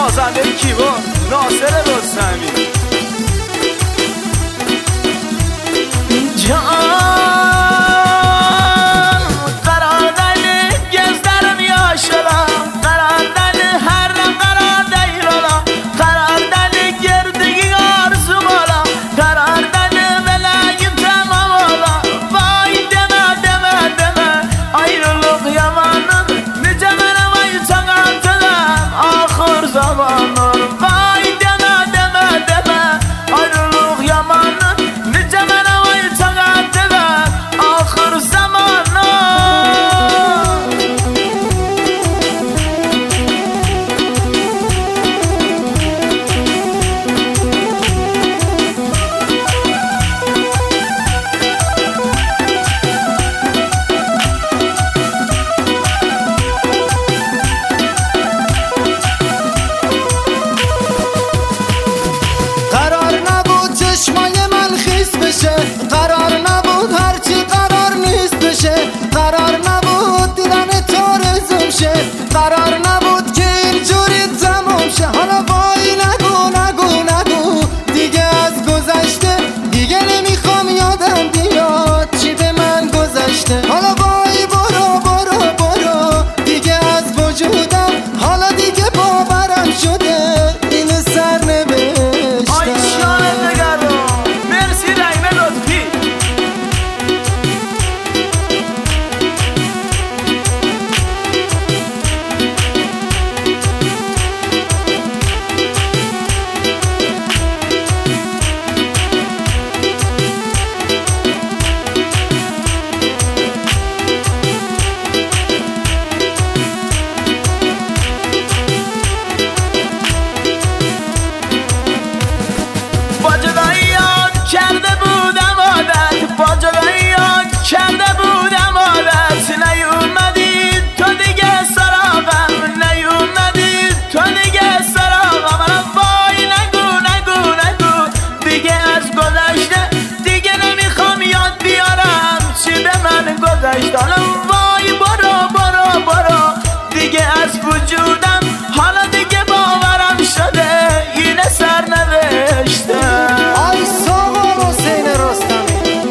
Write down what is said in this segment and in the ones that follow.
نوازنده کیبورد ناصر رستمی. قرار نبود هرچی قرار نیست بشه، قرار نبود دیدن تو رزوم شه، قرار نبود که اینجوری تموم شه. حالا وای نگو نگو نگو دیگه از گذشته، دیگه نمیخوام یادم بیاد چی به من گذشته. حالا وای برو برو برو دیگه از وجودم، حالا دیگه باورم شده اینو سر نوشتم. آی شانه نگرم مرسی رحمه لطفی. کرده بودم عادت، نیومدی تو دیگه سراغم، نیومدی تو دیگه سراغم. منم وای نگو نگو نگو دیگه از گذشته، دیگه نمیخوام یاد بیارم چی به من گذشته. حالا وای برو برو برو دیگه از وجودم، حالا دیگه باورم شده اینه سر نوشته. آی سامان حسین رستمی.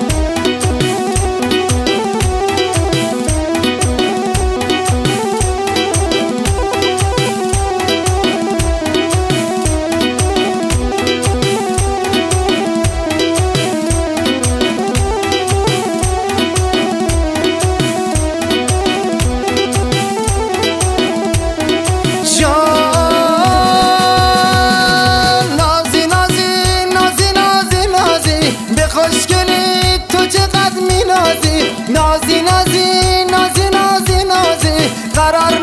خوشگلی تو چقدر می نازی، نازی نازی نازی نازی نازی. قرار